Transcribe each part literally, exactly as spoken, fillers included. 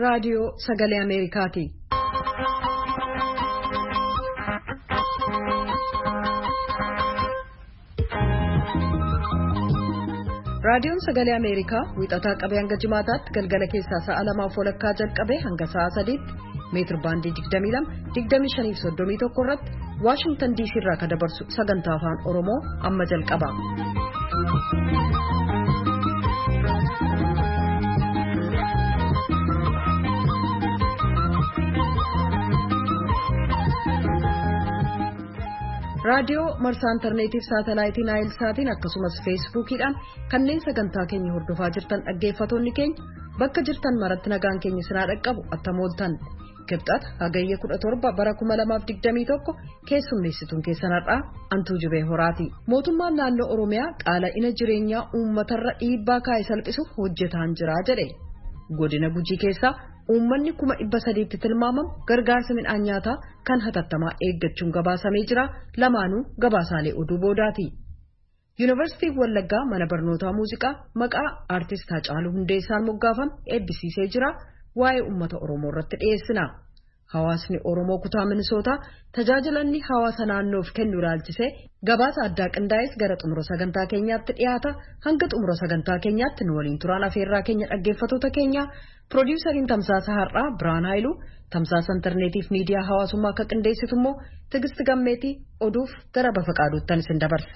raadiyoo sagalee Ameerikaati. Raadiyoon sagalee Ameerikaa wixataa qabee hanga jimaataatti galgala keessaa sa'a lamaaf walakkaa jalqabee hanga sa'a sadiitti meetir baandii digdamii lama digdamii shanii fi soddomii tokko irratti Waashingtan D C irraa kan dabarsu sagantaa afaan Oromoo amma jalqaba. Raadiyoo marsaa intarneetiif saatalaayitii naayil saatiin akkasumas feesbuukiidhaan kanneen sagantaa keenya hordofaa jirtan dhaggeeffattoonni keenya bakka jirtan maratti nagaan keenya sinaa dhaqqabu attamooltan kibxata hagayya kudha torba bara kuma lamaaf digdamii tokko keessummeessituun keessanarraa antuu jibee horaati. Mootummaan naannoo Oromiyaa qaala'ina jireenyaa uummatarra dhiibbaa kaa'e salphisuuf hojjetaa jira jedhe. Godina Gujii keessaa uummanni kuma dhibba sadiitti tilmaamamu gargaarsa midhaan nyaataa kan hatattamaa eeggachuun gabaasamee jira. Lamaanuu gabaasaalee oduu boodaati. Yuunivarsiitiin Wallaggaa mana barnootaa muuziqaa maqaa aartist Haacaaluu Hundeessaan moggaafame eebbisiisee jira. Waa'ee uummata Oromoo irratti dhiyeessina. Hawaasni Oromoo kutaa Minisootaa tajaajila inni hawaasa naannoof kennu ilaalchisee gabaasa addaa qindaa'es gara xumura sagantaa keenyaatti dhiyaata. Hanga xumura sagantaa keenyaatti nu waliin turaan afeerraa keenya dhaggeeffattoota keenya. Piroodyuusariin Tamsaasa Har'aa Birhaan Haayiluu, Tamsaasa intarneetiif miidiyaa hawaasummaa akka qindeessitu immoo Tigisti Gammeetii oduuf gara bafa qaaduuttan isin dabarsa.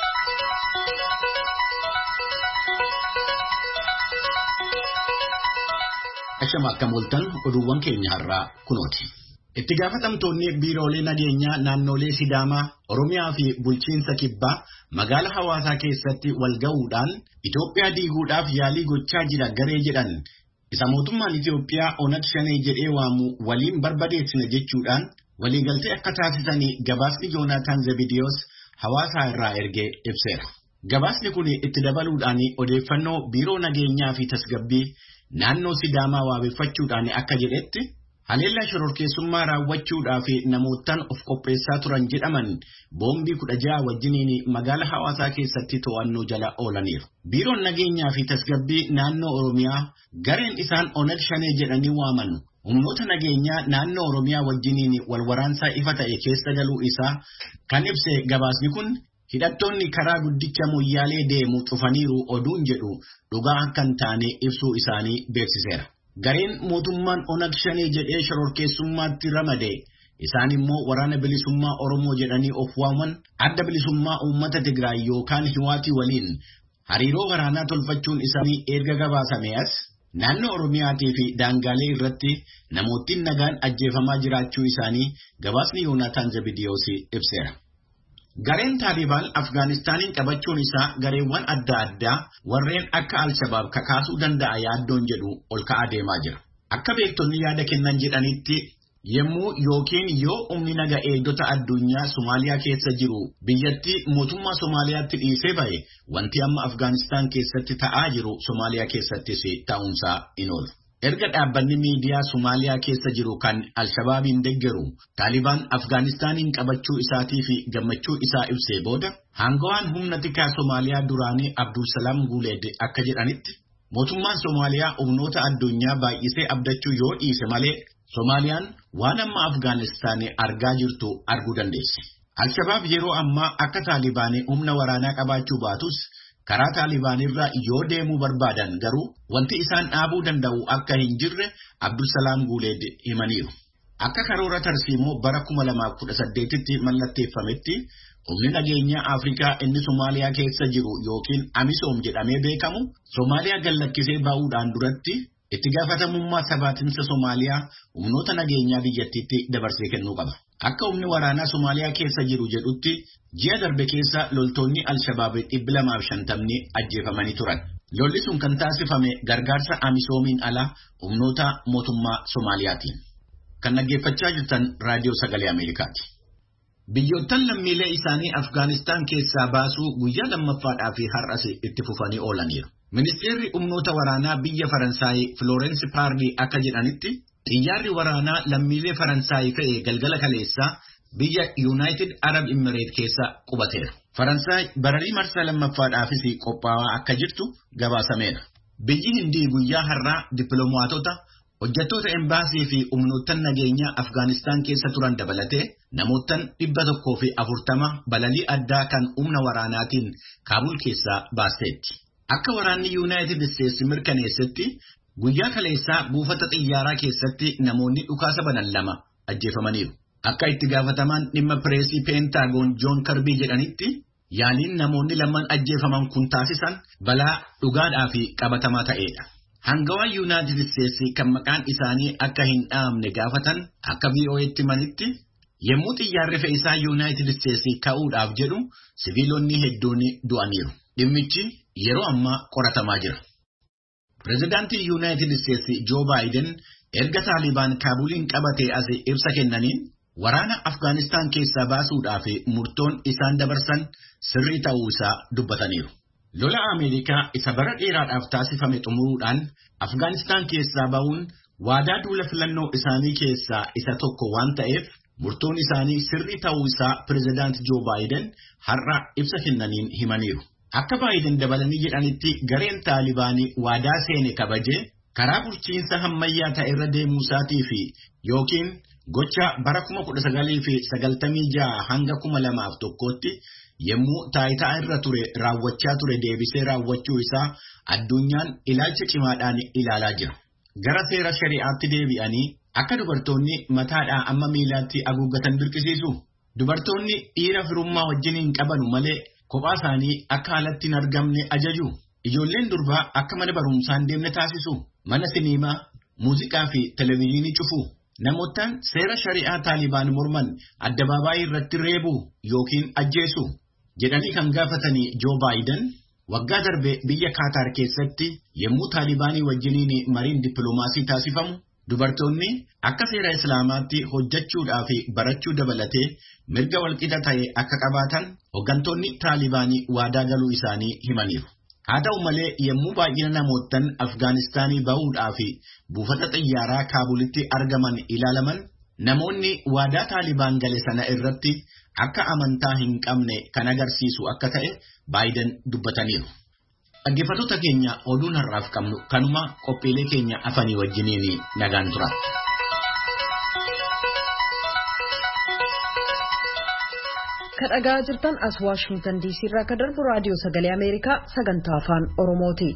Ashama akka mooltan oduuwwan keenya har'aa kunooti. Itti gaafatamtoonni biiroolee nageenyaa naannolee Sidaamaa, Oromiyaa fi bulchiinsa Kibbaa magaala hawaasaa keessatti wal ga'uudhaan Itoophiyaa diiguudhaaf yaalii gochaa jira garee jedhan. Isa mootummaan Itoophiyaa Onag Shanee jedhee waamu waliin barbadeessina jechuudhaan waliigaltee akka taasisanii gabaasni Yoonaataan Zebidiyoos hawaasaa irraa ergee ibseera. Gabaasni kun itti dabaluudhaan odeeffannoo biiroo nageenyaa fi tasgabbii naannoo Sidaamaa waabeffachuudhaan akka jedhetti haleellaa shororkeessummaa raawwachuudhaa fi namootaan of qopheessaa turan jedhaman boombii kudha ja'a wajjiniin magaala hawaasaa keessatti to'annoo jala oolaniiru. Biiroon nageenyaa fi tasgabbii naannoo Oromiyaa gareen isaan Onag Shanee jedhanii waaman humnoota nageenyaa naannoo Oromiyaa wajjiniin wal waraansaa ifa ta'e keessa galuu isaa kan ibse gabaasni kun hidhattoonni karaa guddicha Moyyaalee deemu cufaniiru oduun jedhu dhugaa akka hin taane ibsuu isaanii beeksiseera. Gareen mootummaan Onag Shanee jedhee shororkeessummaatti ramade isaan immoo waraana bilisummaa Oromoo jedhanii of waaman adda bilisummaa uummata Tigraay yookaan Hiwaatii waliin hariiroo waraanaa tolfachuun isaanii erga gabaasame as naannoo Oromiyaatii fi daangaalee irratti namootni nagaan ajjeefamaa jiraachuu isaanii gabaasni Yoonaataan Zebidiyoos ibseera. Gareen Taalibaan Afgaanistaaniin qabachuun isaa gareewwan adda addaa warreen akka Al-Shabaab kakaasuu danda'a yaaddoon jedhu ol ka'aa deemaa jira. Akka beektonni yaada kennan jedhanitti yemmuu yookiin yoo humni naga eegdota addunyaa Somaaliyaa keessa jiru biyyattii mootummaa Somaaliyaatti dhiisee ba'e wanti amma Afgaanistaan keessatti ta'aa jiru Somaaliyaa keessattis ta'uunsaa in oolu. Erga dhaabbanni miidiyaa Somaaliyaa keessa jiru kan Al-Shabaabiin deeggaru Taalibaan Afgaanistaaniin qabachuu isaatii fi gammachuu isaa ibsee booda hangawaan humna tikaa Somaaliyaa duraanii Abdulsalaam Guuleed akka jedhanitti mootummaan Somaaliyaa humnoota addunyaa baay'isee abdachuu yoo dhiise malee Somaaliyaan waan amma Afgaanistaanii argaa jirtu arguu dandeessi. Al-Shabaab yeroo ammaa akka Taalibaanii humna waraanaa qabaachuu baatus karaa Taalibaanirraa yoo deemuu barbaadan garuu wanti isaan dhaabuu danda'u akka hin jirre Abdulsalaam Guuleed himaniiru. Akka karoora tarsiimoo bara kuma lamaaf kudha saddeetitti mallatteeffametti humni nageenyaa Afrikaa inni Somaaliyaa keessa jiru yookiin Amisoom jedhamee beekamu Somaaliyaa gallakkisee ba'uudhaan duratti itti gaafatamummaa sabaatinsa Somaaliyaa humnoota nageenyaa biyyattiitti dabarsee kennuu qaba. Akka humni waraanaa Somaaliyaa keessa jiru jedhutti ji'a darbe keessa loltoonni Al-Shabaab dhibba lamaaf shantamni ajjeefamanii turan. Lolli sun kan taasifame gargaarsa Amisoomiin ala humnoota mootummaa Somaaliyaatiin. Kan dhaggeeffachaa jirtan raadiyoo sagalee Ameerikaati. Biyyoottan lammiilee isaanii Afgaanistaan keessaa baasuu guyyaa lammaffaadhaa fi har'as itti fufanii oolaniiru. Ministeerri humnoota waraanaa biyya Faransaay Florence Parly akka jedhanitti xiyyaarri waraanaa lammiilee Faransaay fe'ee galgala kaleessaa biyya United Arab Emirates keessa qubateera. Faransaay bararii marsaa lammaffaadhaafis qophaa'aa akka jirtu gabaasameera. Biyyi Hindii guyyaa har'aa dippiloomaatota Hojjettoota embaasii fi humnoottan nageenyaa Afgaanistaan keessa turan dabalatee namoottan dhibba tokkoo fi afurtama balalii addaa kan humna waraanaatiin Kaabul keessaa baasteetti. Akka waraanni Yuunaayitid Isteetsi mirkaneessetti guyyaa kaleessaa buufata xiyyaaraa keessatti namoonni dhukaasa banan lama ajjeefamaniiru. Akka itti gaafatamaan dhimma pireesii Peentaagoon Joon Karbii jedhanitti yaaliin namoonni lamaan ajjeefaman kun taasisan balaa dhugaadhaa fi qabatamaa ta'edha. Hangawaa Yuunaayitid Isteetsi kan maqaan isaanii akka hin dhaamne gaafatan akka V O A'tti manitti yommuu xiyyaarri fe'iisaa Yuunaayitid Isteetsi ka'uudhaaf jedhu siviilonni hedduun du'aniiru. Dhimmichi yeroo ammaa qoratamaa jira. Pireezidaantii Yuunaayitid Isteetsi Joo Baayiden erga Taalibaan Kaabuliin qabatee as ibsa kennaniin waraana Afgaanistaan keessaa baasuudhaaf murtoon isaan dabarsan sirrii ta'uu isaa dubbataniiru. Lola Ameerikaa isa bara dheeraadhaaf taasifame xumuruudhaan Afgaanistaan keessaa ba'uun waadaa duula filannoo isaanii keessaa isa tokko waan ta'eef murtoon isaanii sirrii ta'uu isaa pireezidaanti Joo Baayiden har'a ibsa kennaniin himaniiru. Akka Baayiden dabalanii jedhanitti gareen Taalibaanii waadaa seene kabajee karaa bulchiinsa hammayyaa ta'e irra deemuu isaatii fi yookiin gocha bara kuma kudha sagalii fi sagaltamii ja'a hanga kuma lamaaf tokkootti yommuu taayitaa irra ture raawwachaa ture deebisee raawwachuu isaa addunyaan ilaalcha cimaadhaan ilaalaa jira. Gara seera shari'aatti deebi'anii akka dubartoonni mataadhaa amma miilaatti haguuggatan dirqisiisu. Dubartoonni dhiira firummaa wajjiniin qabanu malee kophaa isaanii akka alatti hin argamne ajaju. Ijoolleen durbaa akka mana barumsaan deemne taasisu. Mana siniimaa, muuziqaa fi televezyiinii cufu. Namoottan seera shari'aa Taalibaan morman addabaabaayii irratti reebu yookiin ajjeesu jedhanii kan gaafatanii Joo Baayiden waggaa darbe biyya Kaataar keessatti yommuu Taalibaanii wajjiniin mariin dippiloomaasii taasifamu dubartoonni akka seera Islaamaatti hojjechuudhaa fi barachuu dabalatee mirga walqixa ta'e akka qabaatan hoggantoonni Taalibaanii waadaa galuu isaanii himaniiru. Haa ta'u malee yommuu baay'ina namoottan Afgaanistaanii ba'uudhaa fi buufata xiyyaaraa Kaabulitti argaman ilaalaman namoonni waadaa Taalibaan gale sana irratti akka amantaa hin qabne kan agarsiisu akka ta'e Baayiden dubbataniiru. Dhaggeeffattoota keenya oduun har'aaf qabnu kanuma qophiilee keenya afanii wajjiniin nagaan tura. Kadhagaa jirtan as Waashingtan D C irraa kan darbu raadiyoo sagalee Ameerikaa sagantaa afaan Oromooti.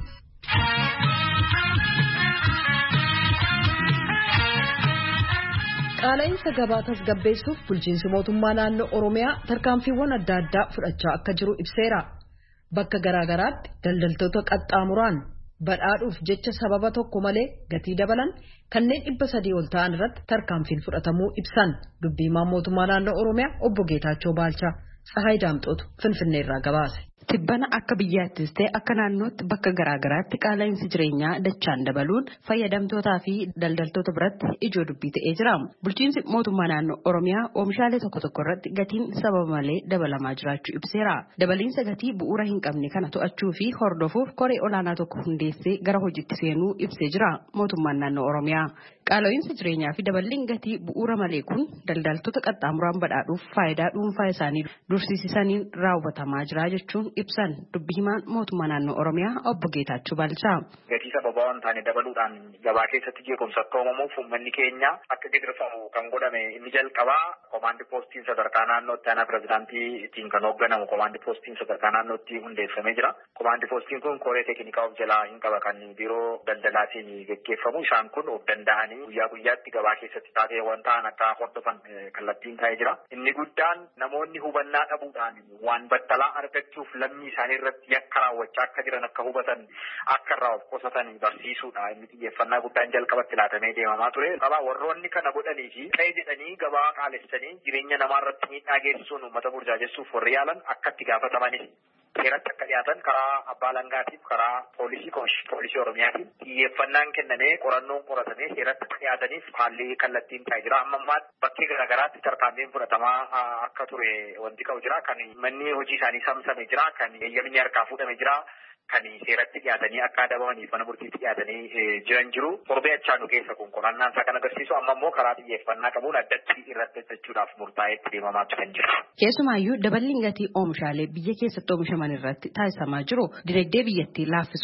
Qaala'insa gabaa tasgabbeessuuf bulchiinsi mootummaa naannoo Oromiyaa tarkaanfiiwwan adda addaa fudhachaa akka jiru ibseera. Bakka garaagaraatti daldaltoota qaxxaamuraan badhaadhuuf jecha sababa tokko malee gatii dabalan kanneen dhibba sadii ol ta'an irratti tarkaanfiin fudhatamuu ibsan. Dubbiimaan mootummaa naannoo Oromiyaa obbo Geetaachoo Baalchaa Tsahaay Daamxootu Finfinnee irraa gabaase. Tibbana akka biyyaattis ta'e akka naannootti bakka garaagaraatti qaala'insi jireenyaa dachaan dabaluun fayyadamtootaa fi daldaltoota biratti ijoo dubbii ta'ee jira. Bulchiinsi mootummaa naannoo Oromiyaa oomishaalee tokko tokko irratti gatiin sababa malee dabalamaa jiraachuu ibseera. Dabaliinsa gatii bu'uura hin qabne kana to'achuu fi hordofuuf koree olaanaa tokko hundeessee gara hojiitti seenuu ibsee jira mootummaan naannoo Oromiyaa. Qaala'insa jireenyaa fi daballiin gatii bu'uura malee kun daldaltoota qaxxaamuraan badhaadhuuf faayidaa dhuunfaa isaanii dursiisaniin raawwatamaa jira jechuun ibsan dubbi himaan mootummaa naannoo Oromiyaa obbo Geetaachoo Baalchaa. Gatii sababa waan taane dabaluudhaan gabaa keessatti jeequmsa akka uumamuuf uummanni keenya akka gidirfamu kan godhame inni jalqabaa komaandi poostiin sadarkaa naannootti aanaa pirezidaantiitiin kan hoogganamu komaandi poostiin sadarkaa naannootti hundeeffamee jira. Komaandi poostiin kun koree teeknikaa of jalaa hin qaba kan biiroo daldalaatiin geggeeffamu. Isaan kun of danda'anii guyyaa guyyaatti gabaa keessatti taateewwan ta'an akka hordofan kallattiin taa'ee jira. Inni guddaan namoonni hubannaa dhabuudhaan waan battalaa argachuuf lammii isaanii irratti yakka raawwachaa akka jiran akka hubatan akka irraa of qusatan barsiisuudha. Inni xiyyeeffannaa guddaan jalqabatti laatamee deemamaa ture. Qabaa warroonni kana godhanii fi qe'ee jedhanii gabaa qaalessanii jireenya namaa irratti miidhaa geessisuun uummata burjaajessuuf warri yaalan akka itti gaafatamanidha. Seeratti akka dhiyaatan karaa abbaa langaatiif karaa poolisii poolisii Oromiyaatiin xiyyeeffannaan kennamee qorannoon qoratamee seeratti akka dhiyaataniif haalli kallattiin taa'ee jira. Amma ammaatti bakkee garaagaraatti tarkaanfiin fudhatamaa akka ture wanti qabu jira. Kan manni hojii isaanii saamsamee jira. Kan eeyyamni harkaa fuudhamee jira. Kan seeratti dhiyaatanii akka adabamaniif mana murtiitti dhiyaatanii jiran jiru. Torbee achaanu keessa kun qorannaan isaa kan agarsiisu amma immoo karaa xiyyeeffannaa qabuun addatti irratti hojjechuudhaaf murtaa'eetti deemamaa kan jiru. Keessumaayyuu daballiin gatii oomishaalee biyya keessatti oomishaman irratti taasisamaa jiru dinagdee biyyattii laaffisuuf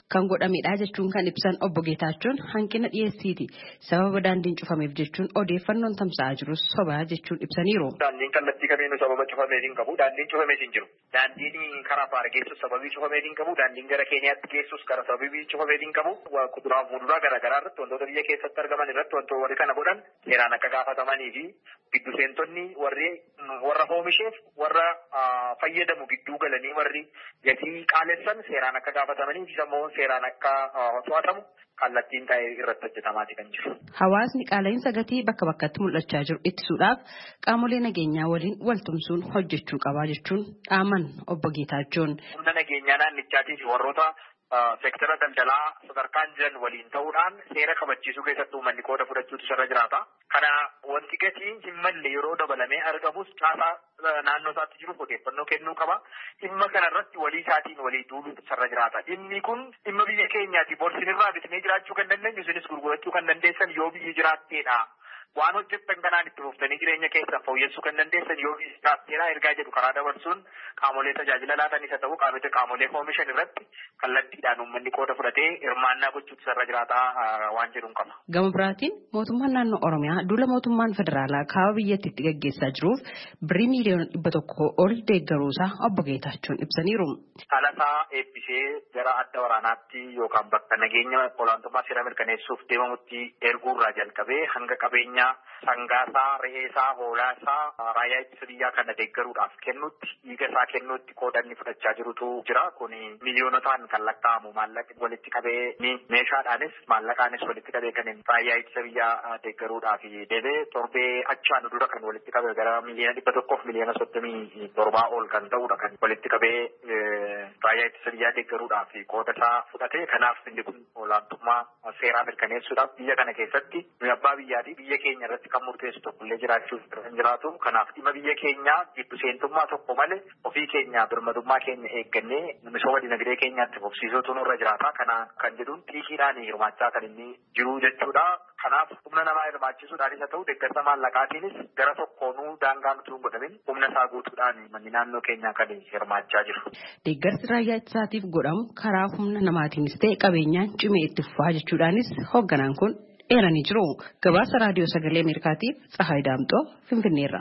kan godhamedha jechuun kan ibsan obbo Geetaachoon hanqina dhiyeessiiti. Sababa daandiin cufameef jechuun odeeffannoon tamsa'aa jirus sobaa jechuun ibsaniiru. Daandiin kallattii kamiinuu sababa cufameef hin qabu. Daandiin cufameef hin jiru. Daandiin karaa Affaar geessus sababii cufameef hin qabu. Daandiin gara Keeniyaatti geessus gara sababii cufameef hin qabu. Kuduraa fi muduraa garaagaraa irratti wantoota biyya keessatti argaman irratti wantoota warri kana godhan seeraan akka gaafatamanii fi giddu seentonni warri warra oomisheef warra fayyadamu gidduu galanii warri gatii qaalessan seeraan akka gaafatamanii fi immoo seeraan akka to'atamu kallattiin ta'ee irratti hojjetamaati kan jiru. Hawaasni qaala'insa gatii bakka bakkatti mul'achaa jiru ittisuudhaaf qaamolee nageenyaa waliin waltumsuun hojjechuu qabaa jechuun dhaaman obbo Geetaachoon. Humna nageenyaa naannichaatii fi warroota seektara daldalaa sadarkaan jiran waliin ta'uudhaan seera kabachiisuu keessatti uummanni qooda fudhachuutu irra jiraata. Kana wanti gatiin hin malle yeroo dabalamee argamus caasaa naannoo isaatti jiru odeeffannoo kennuu qaba. Dhimma kanarratti walii isaatiin walii duuluutu irra jiraata. Dhimmi kun dhimma biyya keenyaati. Borsinirraa bitnee jiraachuu kan dandeenyu isinis gurgurachuu kan dandeessan yoo biyyi jiraatteedha. Waan hojjettan kanaan itti fuftanii jireenya keessan fooyyessuu kan dandeessan yoo biyyi jiraatteedha ergaa jedhu karaa dabarsuun qaamolee tajaajila laatanis haa ta'u qaamota qaamolee oomishan irratti kallattiidhaan uummanni qooda fudhatee hirmaannaa gochuutu irra jiraataa waan jedhuun qaba. Gama biraatiin mootummaan naannoo Oromiyaa duula mootummaan federaalaa kaaba biyyatti itti gaggeessaa jiruuf birrii miiliyoona dhibba tokko ol deeggaruusaa obbo Geetaachoon ibsaniiru. Dhalasaa eebbisee gara adda waraanaatti yookaan bakka nageenya olaantummaa seera mirkaneessuuf deemamutti erguurraa jalqabee hanga qabeenya sangaasaa, re'eesaa, hoolaasaa raayyaa ittisa biyyaa kana deeggaruudhaaf kennutti dhiiga isaa kennutti qoodanni fudhachaa jirutu jira. Kun miiliyoonotaan kan lakkaa'amu maallaqa walitti qabee meeshaadhaanis maallaqaanis walitti qabee kan raayyaa ittisa biyyaa deeggaruudhaaf deebee torbee achaan dura kan walitti qabee gara miliyoona dhibba tokkoof miliyoona soddomii torbaa ol kan ta'udha kan walitti qabee raayyaa ittisa biyyaa deeggaruudhaaf qooda isaa fudhate. Kanaaf inni kun olaantummaa seeraa mirkaneessuudhaaf biyya kana keessatti abbaa biyyaati biyya keenya irratti kan murteessu tokkollee jiraachuuf kan jiraatu. Kanaaf dhimma biyya keenyaa giddu seentummaa tokko malee ofii keenya birmadummaa keenya eeggannee misooma dinagdee keenyaatti fufsiisuutu nurra jiraata. Kana kan jedhuun xiiqiidhaan hirmaachaa kan inni jiru jechuudha. Kanaaf humna namaa hirmaachisuudhaanis haa ta'u deeggarsa maallaqaatiinis gara tokkoonuu daangaan utuu hin godhamin humna isaa guutuudhaan manni naannoo keenyaa kan hirmaachaa jiru. Deeggarsi raayyaa ittisaatiif godhamu karaa humna namaatiinis ta'e qabeenyaan cimee itti fufaa jechuudhaanis hoogganaan kun eeranii jiru. Gabaasa raadiyoo sagalee Ameerikaatiif Tsahaay Daamxoo Finfinneerra.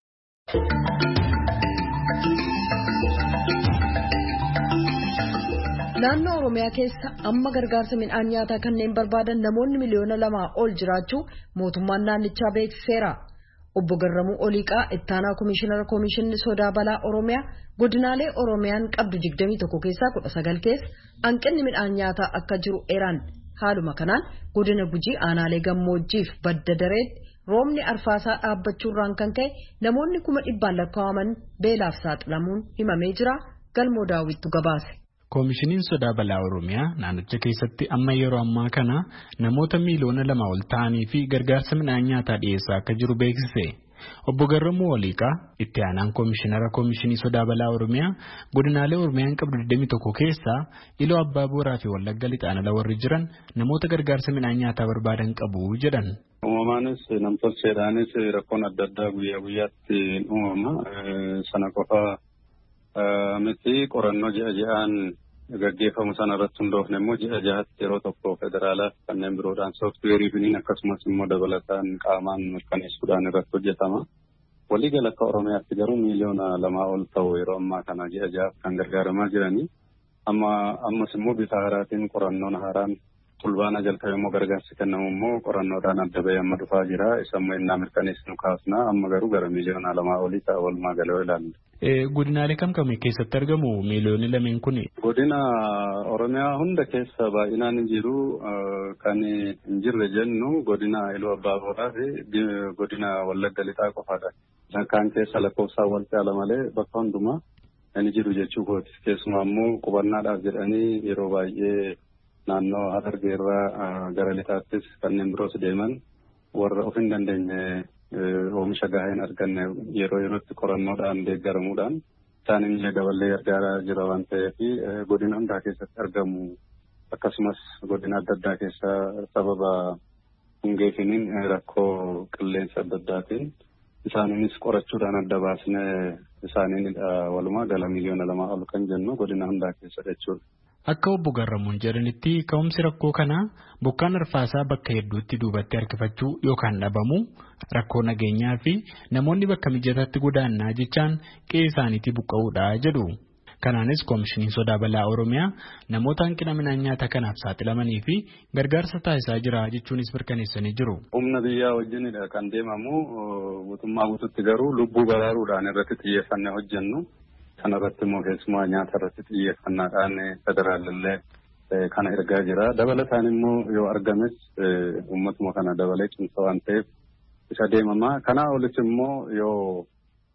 Naannoo Oromiyaa keessa amma gargaarsa midhaan nyaataa kanneen barbaadan namoonni miliyoona lamaa ol jiraachuu mootummaan naannichaa beeksiseera. Obbo Garramuu Oliiqaa ittaanaa komishinara komishinni sodaa balaa Oromiyaa godinaalee Oromiyaan qabdu digdamii tokko keessaa kudha sagal keessa hanqinni midhaan nyaataa akka jiru eeran. Haaluma kanaan godina Gujii aanaalee gammoojjiif badda dareetti roobni arfaasaa dhaabbachuurraan kan ka'e namoonni kuma dhibbaan lakkaa'aman beelaaf saaxilamuun himamee jira. Galmoo daawwittu gabaase. Koomishiniin sodaa balaa Oromiyaa naannicha keessatti amma yeroo ammaa kana namoota miiliyoona lama ol ta'anii fi gargaarsa midhaan nyaataa dhiyeessaa akka jiru beeksise. Obbo Garramuu Oliiqaa itti aanaan koomishinara koomishinii sodaa balaa Oromiyaa godinaalee Oromiyaan qabdu digdamii tokko keessaa Iloo Abbaa Booraa fi Wallagga Lixaan ala warri jiran namoota gargaarsa midhaan nyaataa barbaadan qabu jedhan. Uumamaanis namtolcheedhaanis rakkoon adda addaa guyyaa guyyaatti uumama. Sana qofa miti qorannoo ji'a ji'aan gaggeeffamu sana irratti hundoofne immoo ji'a ja'atti yeroo tokko federaalaa kanneen biroodhaan sooftiweerii fi akkasumas immoo dabalataan qaamaan mirkaneessuudhaan irratti hojjetama. Waliigala akka Oromiyaatti garuu miiliyoona lamaa ol ta'u yeroo ammaa kana ji'a ja'aaf kan gargaaramaa jiranii. Amma ammas immoo bifa haaraatiin qorannoon haaraan tulbaana jalqabee immoo gargaarsi kennamu immoo qorannoodhaan adda bahee amma dhufaa jira. Isa immoo innaa mirkaneessinu kaasna amma garuu gara miiliyoona lamaa olii ta'a walumaa galee ilaalla. Godinaalee kam kam keessatti argamu miiliyoonni lameen kun? Godina Oromiyaa hunda keessa baay'inaan hin jiru. Kan hin jirre jennu godina Iluu Abbaa Booraa fi godina Wallagga Lixaa qofaadha. Kaan keessa lakkoofsaan wal caala malee bakka hundumaa hin jiru jechuu kooti. Keessumaa immoo qubannaadhaaf jedhanii yeroo baay'ee naannoo Harargee irraa gara Lixaattis kanneen biroos deeman warra of hin dandeenye oomisha gahaa hin arganne yeroo yerootti qorannoodhaan deeggaramuudhaan isaan illee daballee gargaaraa jira waan ta'eef godina hundaa keessatti argamu. Akkasumas godina adda addaa keessa sababa hongeefiniin rakkoo qilleensa adda addaatiin isaaniinis qorachuudhaan adda baasne isaaniin walumaa gala miiliyoona lamaa ol kan jennu godina hundaa keessa jechuudha. Akka obbo Garramuun jedhanitti ka'umsi rakkoo kanaa bokkaan arfaasaa bakka hedduutti duubatti harkifachuu yookaan dhabamuu rakkoo nageenyaa fi namoonni bakka mijataatti godaannaa jechaan qe'ee isaaniitii buqqa'uudha jedhu. Kanaanis koomishiniin sodaa balaa Oromiyaa namoota hanqina midhaan nyaataa kanaaf saaxilamanii fi gargaarsa taasisaa jira jechuunis mirkaneessanii jiru. Humna biyyaa wajjinidha kan deemamu guutummaa guututti garuu lubbuu baraaruudhaan irratti xiyyeeffannee hojjennu. Kana irratti immoo keessumaa nyaata irratti xiyyeeffannaadhaan federaalillee kana ergaa jira. Dabalataan immoo yoo argames uummatuma kana dabalee cimsa waan ta'eef isa deemama. Kanaa olis immoo yoo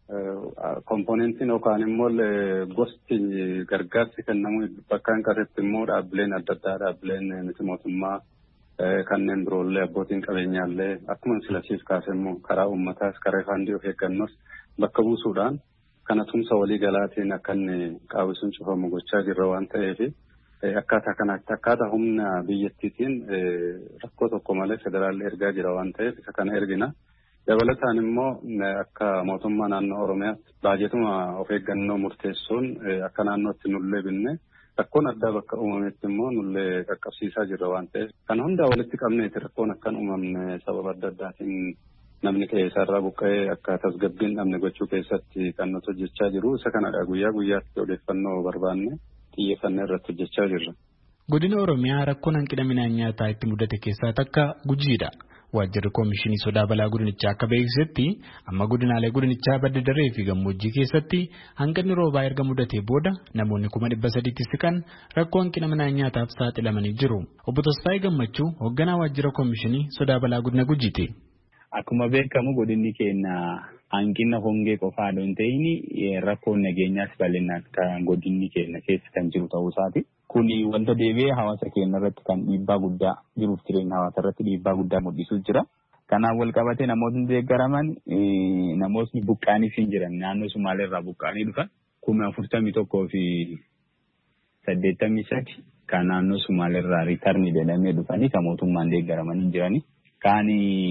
komponentiin yookaan immoo gosti gargaarsi kennamu bakka hin qabetti immoo dhaabbileen adda addaa dhaabbileen miti mootummaa kanneen biroollee abbootiin qabeenyaallee akkuma silasiis kaase immoo karaa uummataas karaa faandii of eeggannoos bakka buusuudhaan kana tumsa walii galaatiin akka inni qaawwisuun cufamu gochaa jirra waan ta'eef akkaataa kanaatti akkaataa humna biyyattiitiin rakkoo tokko malee federaalli ergaa jira waan ta'eef isa kana ergina. Dabalataan immoo akka mootummaa naannoo Oromiyaatti baajetuma of eeggannoo murteessuun akka naannootti nullee binne rakkoon addaa bakka uumametti immoo nullee qaqqabsiisaa jirra waan ta'eef kana hundaa walitti qabneeti rakkoon akkan uumamne sababa adda addaatiin namni qe'eesarraa buqqa'ee akka tasgabbiin dhabne gochuu keessatti kan nuti hojjechaa jiru isa kanadha guyyaa guyyaatti odeeffannoo barbaanne xiyyeeffannee irratti hojjechaa jirra. Godina Oromiyaa rakkoon hanqina midhaan nyaataa itti mudate keessaa takka Gujiidha. Waajjirri koomishinii sodaa balaa godinichaa akka beeksisetti amma godinaalee godinichaa badda daree fi gammoojjii keessatti hanqinni roobaa erga mudatee booda namoonni kuma dhibba sadiitti siqan rakkoo hanqina midhaan nyaataaf saaxilamanii jiru. Obbo Tasfaayee Gammachuu hoogganaa waajjira koomishinii sodaa balaa godina Gujiiti. Akkuma beekamu godinni keenya hanqina hongee qofaa osoo hin ta'in rakkoon nageenyaas bal'inaan kan godinni keenya keessa kan jiru ta'uu isaati. Kuni wanta deebi'ee hawaasa keenya irratti kan dhiibbaa guddaa jiruuf jireenya hawaasa irratti dhiibbaa guddaa mul'isuu jira. Kanaan wal qabatee namootni deeggaraman namootni buqqaanii hin jiran naannoo Sumaalee irraa buqqaanii dhufan kuma afurtamii tokkoo fi saddeettamii sadi kan naannoo Sumaalee irraa riitarnii jedhamee dhufanii kan mootummaan deeggaraman hin jirani. Kaan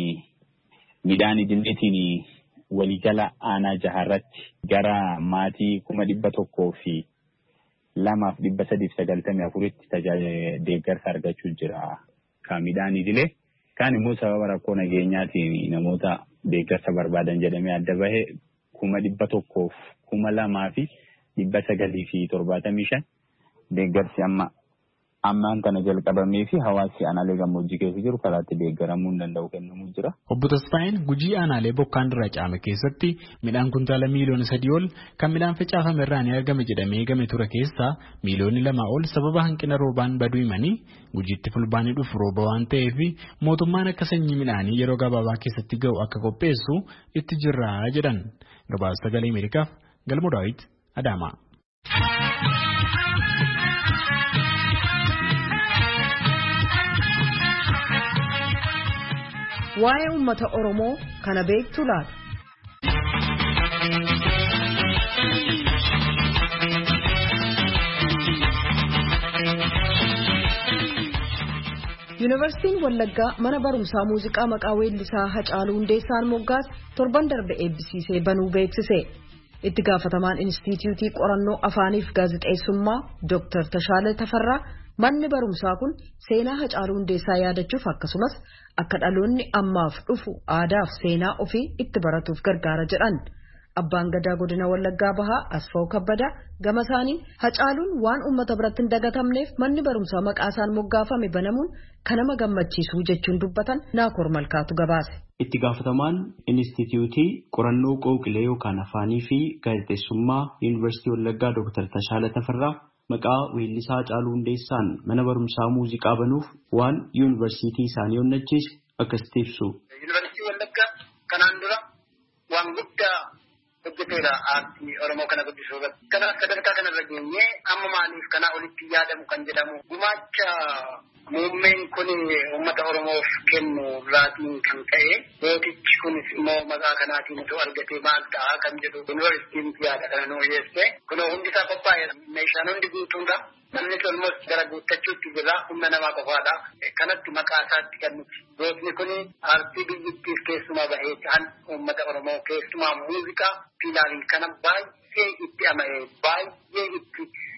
midhaan idileetiin waliigala aanaa jaharratti gara maatii kuma dhibba tokkoo fi lamaaf dhibba sadiif sagaltamii afuritti tajaajila deeggarsa argachuu jira. Kan midhaan idilee kaan immoo sababa rakkoo nageenyaatiin namoota deeggarsa barbaadan jedhamee adda bahe kuma dhibba tokkoof kuma lamaa fi dhibba sagalii fi torbaatamii shan deeggarsi amma ammaan kana jalqabamee fi hawaasi aanaalee gammoojjii keessa jiru karaatti deeggaramuu hin danda'u kennamuu jira. Obbo Tasfaayeen Gujii aanaalee bokkaan irra caame keessatti midhaan kuntaala miiliyoona sadii ol kan midhaan facaafame irraa ni argame jedhamee eegame ture keessaa miiliyoonni lama ol sababa hanqina roobaan baduu himanii Gujiitti fulbaanii dhufu rooba waan ta'eef mootummaan akka sanyii midhaanii yeroo gabaabaa keessatti ga'u akka qopheessu itti jirra jedhan. Gabaasa Sagalee Ameerikaaf Galmoo Daawit Adaamaa. Waa'ee uummata Oromoo kana beektu laata? Yuunivarsiitiin Wallaggaa mana barumsaa muuziqaa maqaa weellisaa Hacaaluu Hundeessaan moggaas torban darbe eebbisiisee banuu beeksise. Itti gaafatamaan Inistituutii Qorannoo Afaaniif Gaazexeessummaa Dooktar Tashaale Tafarraa manni barumsaa kun seenaa Hacaaluu Hundeessaa yaadachuuf akkasumas akka dhaloonni ammaaf dhufu aadaaf seenaa ofii itti baratuuf gargaara jedhan. Abbaan Gadaa Godina Wallaggaa Bahaa Asfaw Kabbadaa gama isaaniin Hacaaluun waan uummata biratti hin dagatamneef manni barumsaa maqaa isaan moggaafame banamuun kan nama gammachiisu jechuun dubbatan Naakoor Malkaatu gabaase. Itti gaafatamaan Inistituutii Qorannoo Qooqilee yookaan Afaanii fi Gaazexeessummaa Yuunivarsiitii Wallaggaa Dooktar Tashaale Tafarraa maqaa weellisaa Hacaaluu Hundeessaan mana barumsaa muuziqaa banuuf waan yuunivarsiitii isaanii onnachiise akkasitti ibsu. Yuunivarsiitii Wallaggaa kanaan dura waan guddaa hojjeteera aartii Oromoo kana guddisuu irratti. Kanaaf sadarkaa kanarra geenyee amma maaliif kanaa olitti yaadamu kan jedhamu gumaacha muummeen kun uummata Oromoof kennu raatiin kan ta'e mootichi kunis immoo maqaa kanaatiin osoo argatee maal ta'a kan jedhu yuunivarsiitiin yaada kana nuu dhiyeesse. Kunoo hundi isaa qophaa'eera. Meeshaan hundi guutuudha. Namni tolmos gara guuttachuutti jira humna namaa qofaadha. Kanatti maqaa isaatti kan nuti. Gootni kun aartii biyyattiif keessumaa bahee ta'an uummata Oromoo keessumaa muuziqaa fiilaalii kana baay'ee itti ama'ee baay'ee itti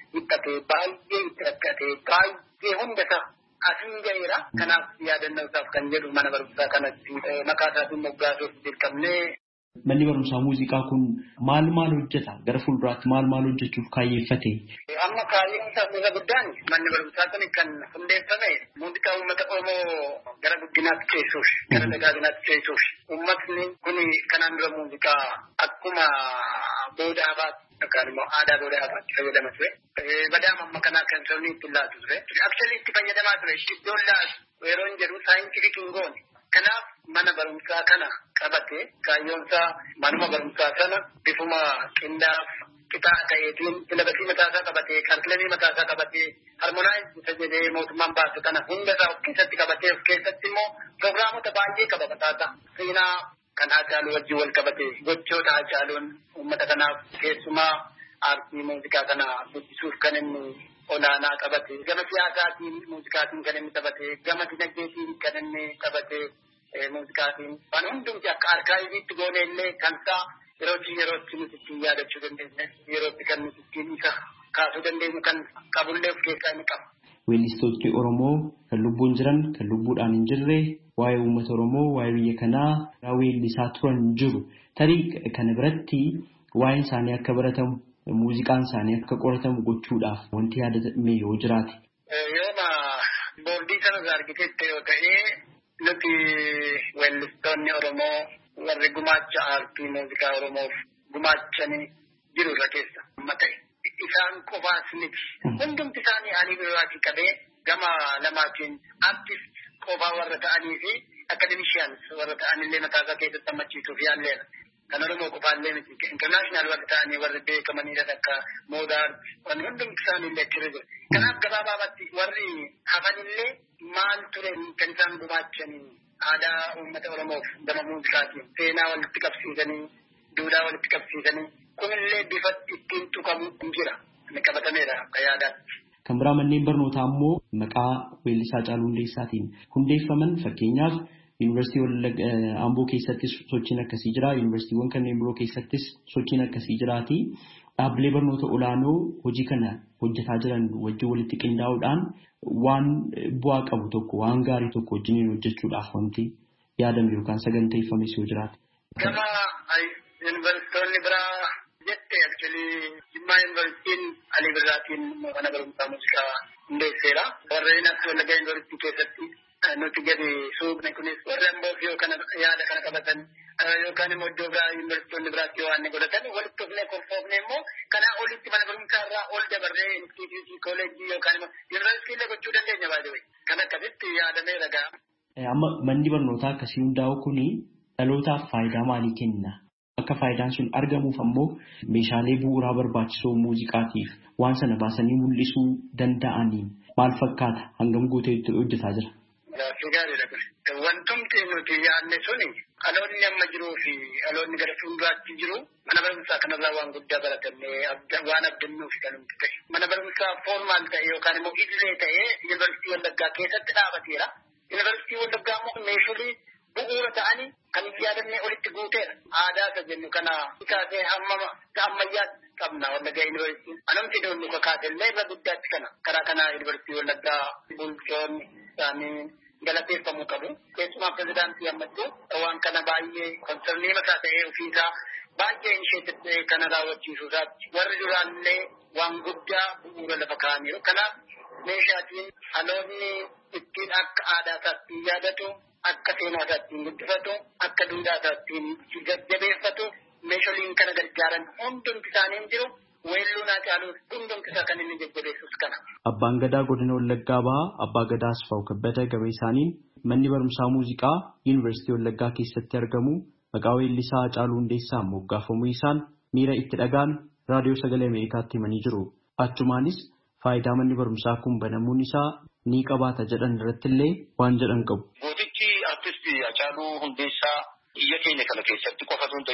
dhiphate baay'ee itti rakkate baay'ee hundasaa asin gaheera. Kanaaf yaadannoo isaaf kan jedhu mana barumsaa kanatti maqaa isaatiin moggaasuuf dirqamnee. Manni barumsaa muuziqaa kun maal maal hojjeta? Gara fuulduraatti maal maal hojjechuuf kaayyeeffate? Amma kaayyoon isaa isa guddaan manni barumsaa kun kan hundeeffame muuziqaa uummata Oromoo gara guddinaatti ceessuuf, gara dagaaginaatti ceessuuf. Uummatni kun kanaan dura muuziqaa akkuma booda hafaatti yookaan immoo aadaa booda hafaatti fayyadama ture. Badaama amma kanaa kan sabni itti laatu ture. Aksuali itti fayyadamaa ture. Iddoon laatu yeroo hin jedhu saayintifik hin goone. Kanaaf mana barumsaa kana qabatee kaayyoonsaa manuma barumsaa sana bifuma qindaaf qitaa ta'eetiin silabasii mataasaa qabatee karikilamii mataasaa qabatee harmonaayiz isa jedhee mootummaan baase kana hundasaa of keessatti qabatee of keessatti immoo pirogiraamota baay'ee qaba mataasaa seenaa kan Haacaaluu wajjin wal qabatee gochoota Haacaaluun uummata kanaaf keessumaa aartii muuziqaa kana guddisuuf kan inni olaanaa qabate gama siyaasaatiin muuziqaatiin kan inni taphate gama dinagdeetiin kan inni taphate muuziqaatiin waan hundumti akka arkaayiviitti goone illee kan isaa yerootti yerootti nuti ittiin yaadachuu dandeenya yerootti kan nuti ittiin isa kaasuu dandeenyu kan qabullee of keessaa inni qaba. Weellistoonni Oromoo kan lubbuun jiran kan lubbuudhaan hin jirre waa'ee uummata Oromoo waa'ee biyya kanaa weellisaa turan jiru tarii kana biratti waa'een isaanii akka baratamu muuziqaan isaanii akka qoratamu gochuudhaaf wanti yaadame yoo jiraate. Yooma boordii sanas argitetti yoo ta'e nuti weellistoonni Oromoo warri gumaacha aartii muuziqaa Oromoof gumaachanii jiru irra keessa amma ta'e. Isaan qofaas miti. Hundumti isaanii ani biraatii qabee gama lamaatiin aartist qofaa warra ta'anii fi akademishiyaans warra ta'anillee mataasaa keessatti hammachiisuuf yaalleera. Kan Oromoo qofaallee miti. Intarnaashinaal warra ta'anii warri beekamanidha akka moodaar wanni hundumti isaaniillee achirra jira. Kanaaf gabaabaatti warri hafanillee maal ture kan isaan gumaachanii aadaa uummata Oromoof gama muuziqaatiin seenaa walitti qabsiisanii duudhaa walitti qabsiisanii kunillee bifa ittiin tuqamu hin jira. Inni qabatameedha akka yaadaatti. Kan biraa manneen barnootaa immoo maqaa weellisaa Haacaaluu Hundeessaatiin hundeeffaman fakkeenyaaf Yuunivarsiitii Amboo keessattis sochiin akkasii jira. Yuunivarsiitiiwwan kanneen biroo keessattis sochiin akkasii jiraati. Dhaabbilee barnoota olaanoo hojii kana hojjetaa jiran wajjin walitti qindaa'uudhaan waan bu'aa qabu tokko waan gaarii tokko wajjin hojjechuudhaaf wanti yaadame yookaan saganteeffames yoo jiraate. Gama yuunivarsiitonni biraa jettee akchualii Jimmaa yuunivarsiitiin Alii Birraatiin mana barumsaa muuziqaa hundeesseera. Warreen as Wallaggaa yuunivarsiitii keessatti nuti gadi suuqne kunis warri amboo fi yookaan yaada kana qabatan yookaan immoo iddoo biraa yuunivarsiitonni biraatti waan ni godhatan walitti dhufnee konfoofne immoo kanaa olitti mana barumsaa irraa ol dabarree instituutii kooleejii yookaan immoo yuunivarsiitiillee gochuu dandeenya baay'ee kan akkasitti yaadamee ragaa. Amma manni barnootaa akkasii hundaa'u kuni dhalootaaf faayidaa maalii kenna? Akka faayidaan sun argamuuf ammoo meeshaalee bu'uuraa barbaachisoo muuziqaatiif waan sana baasanii mul'isuu danda'aniin maal fakkaata hangam guuteetti hojjetaa jira? Gaaffii gaariidha kun. Wantumti nuti yaadne suni dhaloonni amma jiruu fi dhaloonni gara fuulduraatti jiru mana barumsaa kanarraa waan guddaa baratannee waan abdannuuf kan nuti ta'e. Mana barumsaa foormaal ta'e yookaan immoo idilee ta'ee yuunivarsiitii Wallaggaa keessatti dhaabateera. Yuunivarsiitii Wallaggaa immoo meeshaalee bu'uura ta'anii kan yaadannee olitti guuteera. Aadaa isa jennu kana kaasee hamma ammayyaatti qabna Wallaggaa yuunivarsiitiin. Anamti doonnu kakaasellee irra guddaatti kana. Karaa kanaa yuunivarsiitii Wallaggaa bulchoonni isaanii galateeffamuu qabu. Keessumaa pirezidaantii ammattuu waan kana baay'ee konsernii mataa ta'ee ofiisaa baay'ee isheetti kana raawwachiisuusaatti warri duraallee waan guddaa bu'uura lafa kaa'aniiru. Kanaaf meeshaatiin dhaloonni ittiin akka aadaa isaatti yaadatu, akka seenaa isaatti guddifatu, akka duudhaa isaatti jajjabeeffatu meeshaaleen kana gargaaran hundumti isaanii jiru. Weelluun Haacaaluu hundumti isaa kan inni jajjabeessus kana. Abbaan Gadaa godina Wallaggaa bahaa Abbaa Gadaa Asfaaw Kabbada gabee isaaniin manni barumsaa muuziqaa Yuunivarsiitii Wallaggaa keessatti argamu maqaa weellisaa Haacaaluu Hundeessaan moggaafamuu isaan miira itti dhagaan raadiyoo sagalee Ameerikaatti himanii jiru. Achumaanis faayidaa manni barumsaa kun banamuun isaa ni qabaata jedhan irrattillee waan jedhan qabu. Gootichi artistii Haacaaluu Hundeessaa biyya keenya kana keessatti qofa osoo hin ta'in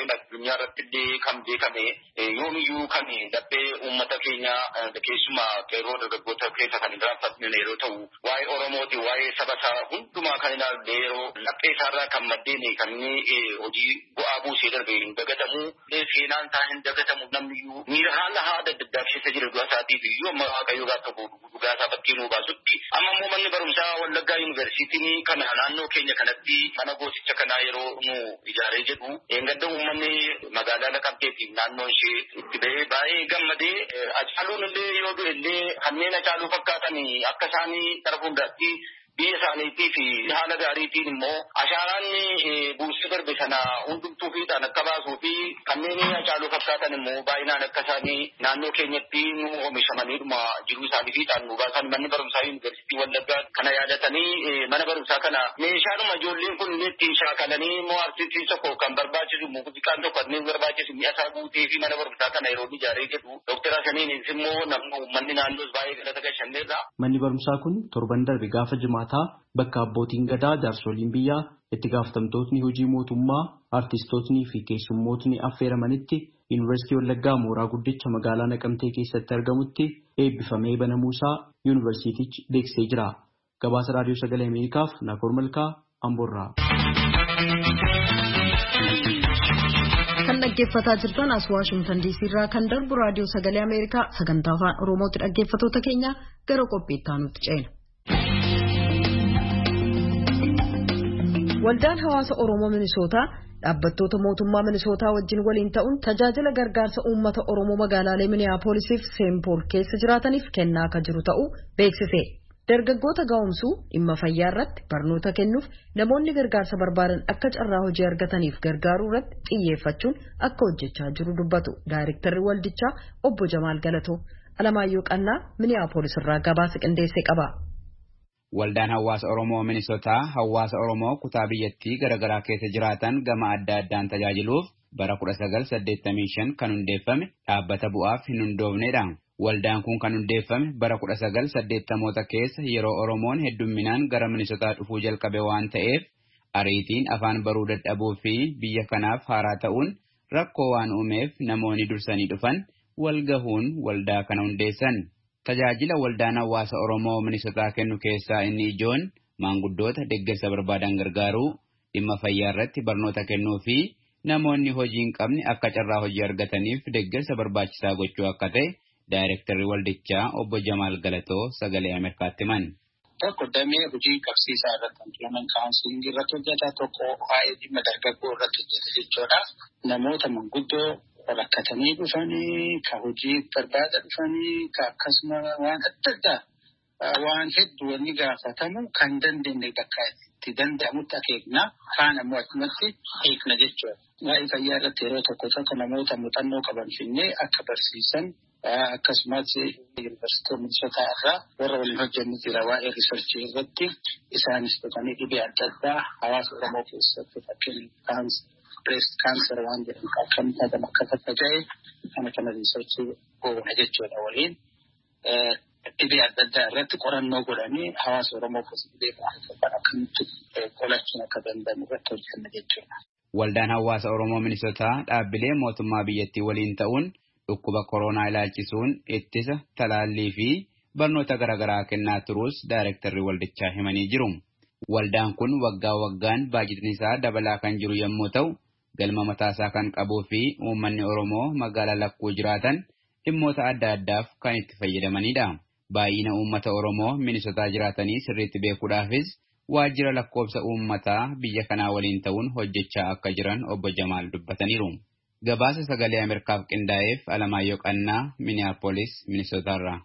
addunyaa irratti illee kan beekame yoomiyyuu kan dabbee uummata keenya keessumaa qeerroo dargaggoota keessa kan irraanfatne yeroo ta'u waa'ee Oromooti waa'ee saba isaa hundumaa kan ilaalle yeroo laphee isaarraa kan maddeen kan inni hojii bu'aa buusee darbe hin dagatamu seenaan isaa hin dagatamu namniyyuu miira haala haada adda addaa keessa jira du'a isaatiif iyyuu amma waaqayyoo gaafa dhugaa isaa bakkee nuu baasutti amma immoo manni barumsaa Wallaggaa Yuunivarsiitiin kana naannoo keenya kanatti mana goosicha kanaa yeroo nu ijaaree jedhu eeggadda uummanni magaalaa Naqamteetiin naannoo ishee itti ba'ee baay'ee gammadee Hacaaluun illee yoo du'e illee kanneen Hacaaluu fakkaatan akka isaanii gara fuulduraatti biyya isaaniitii fi haala gaariitiin immoo ashaaraan buusee darbe sana hundumtuu fiixaan akka baasuu fi kanneen Hacaaluu fakkaatan immoo baay'inaan akka isaanii naannoo keenyatti nu oomishamaniidhuma jiruu isaanii fiixaan nu baasan manni barumsaa Yuunivarsiitii Wallaggaa kana yaadatanii mana barumsaa kana meeshaadhuma ijoolleen kun ittiin shaakalanii immoo artistii tokko kan barbaachisu muuziqaan tokko kanneen barbaachisu mi'a isaa guutee fi mana barumsaa kana yeroo ijaaree jedhu Dooktar Hasaniinis immoo namni uummanni naannoos baay'ee galata galchanneerra. Manni barumsaa kun torban darbe gaafa jimaata bakka abbootiin gadaa jaarsoliin biyyaa itti gaafatamtootni hojii mootummaa artistootni fi keessummootni affeeramanitti yuunivarsiitii Wallaggaa mooraa guddicha magaalaa Naqamtee keessatti argamutti eebbifamee banamuusaa yuunivarsiitichi beeksisee jira. Gabaasa raadiyoo sagalee Ameerikaaf Naakoor Malkaa Amboorraa. Kan dhaggeeffataa jirtan as Waashingtan diisii irraa kan darbu raadiyoo sagalee Ameerikaa sagantaa afaan Oromootti dhaggeeffattoota keenya gara qophii itti aanutti ceena. Waldaan hawaasa Oromoo Minisootaa dhaabbattoota mootummaa Minisootaa wajjin waliin ta'uun tajaajila gargaarsa uummata Oromoo magaalaalee Miniyaapoolisiif Seenpool keessa jiraataniif kennaa akka jiru ta'uu beeksise. Dargaggoota gaa'umsuu dhimma fayyaa irratti barnoota kennuuf namoonni gargaarsa barbaadan akka carraa hojii argataniif gargaaruu irratti xiyyeeffachuun akka hojjechaa jiru dubbatu. Daayirektarri waldichaa obbo Jamaal Galatoo Alamaayyoo Qannaa Miniyaapolis irraa gabaasa qindeessee qaba. Waldaan hawaasa Oromoo Minisootaa hawaasa Oromoo kutaa biyyattii garaagaraa keessa jiraatan gama adda addaan tajaajiluuf bara kudha sagal saddeettamii shan kan hundeeffame dhaabbata bu'aaf hin hundoofnedha. Waldaan kun kan hundeeffame bara kudha sagal saddeettamoota keessa yeroo Oromoon heddumminaan gara Minisootaa dhufuu jalqabe waan ta'eef ariitiin afaan baruu dadhabuu fi biyya kanaaf haaraa ta'uun rakkoo waan uumeef namoonni dursanii dhufan walgahuun waldaa kana hundeessan. Tajaajila waldaan hawaasa Oromoo Minisootaa kennu keessaa inni ijoon maanguddoota deeggarsa barbaadan gargaaruu, dhimma fayyaa irratti barnoota kennuu fi namoonni hojii hin qabne akka carraa hojii argataniif deeggarsa barbaachisaa gochuu akka ta'e Daayirektarri waldichaa obbo Jamaal Galatoo sagalee Ameerikaatti himan. Tokko damee hojii qabsiisaa irratti employment counseling irratti hojjeta, tokko waa'ee dhimma dargaggoo irratti hojjeta jechuudha. Namoota manguddoo rakkatanii dhufanii, ka hojii barbaada dhufanii, ka akkasuma waan adda addaa waan hedduu wanni gaafatamu kan dandeenye bakka itti danda'amutti akeekna. Kaan ammoo achumatti eekna jechuudha. Waa'ee fayyaa irratti yeroo tokko tokko namoota muuxannoo qaban finnee akka barsiisan akkasumas yuunivarsiitii Minisootaa irraa warra waliin hojjennu jira waa'ee riisarchii irratti isaanis dhufanii dhibee adda addaa hawaasa Oromoo keessatti fakkeenyaaf breast cancer waan jedhamu akkamitti adama akka tattaafa'e kana kana riisarchii goona jechuudha waliin dhibee adda addaa irratti qorannoo godhanii hawaasa Oromoo keessatti dhibee akkamitti qolachuun akka danda'amu irratti hojjenna jechuudha. Waldaan hawaasa Oromoo Minisootaa dhaabbilee mootummaa biyyattii waliin ta'uun dhukkuba koronaa ilaalchisuun ittisa talaallii fi barnoota garaagaraa kennaa turuus daayirektarri waldichaa himanii jiru. Waldaan kun waggaa waggaan baajatni isaa dabalaa kan jiru yommuu ta'u galma mataasaa kan qabuu fi uummanni Oromoo magaalaa lakkuu jiraatan dhimmoota adda addaaf kan itti fayyadamanidha. Baay'ina uummata Oromoo Minisootaa jiraatanii sirriitti beekuudhaafis waajjira lakkoobsa uummataa biyya kanaa waliin ta'uun hojjechaa akka jiran obbo Jamaal dubbataniiru. Gabaasa sagalee Ameerikaaf qindaa'eef Alamaayyoo Qannaa Miniyaapolis Minisootaarraa.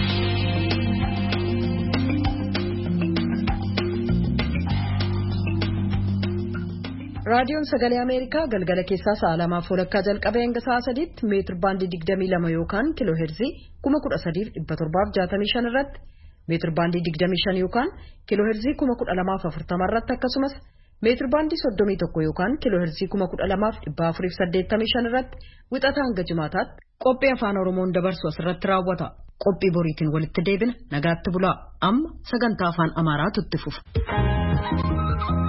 Raadiyoon sagalee Ameerikaa galgala keessaa sa'a lamaaf walakkaa jalqabee hanga sa'a sadiitti meetir baandii digdamii lama yookaan kiiloo heerzii kuma kudha sadiif dhibba torbaaf jaatamii shan irratti meetir baandii digdamii shan yookaan kiiloo heerzii kuma kudha lamaaf afurtama irratti akkasumas meetir baandii soddomii tokko yookaan kiiloo heerzii kuma kudha lamaaf dhibba afuriif saddeettamii shan irratti wixata hanga jimaataatti qophii afaan Oromoon dabarsu asirratti raawwata. Qophii boriitiin walitti deebina nagaatti bulaa amma sagantaa afaan Amaaraatu itti fufa.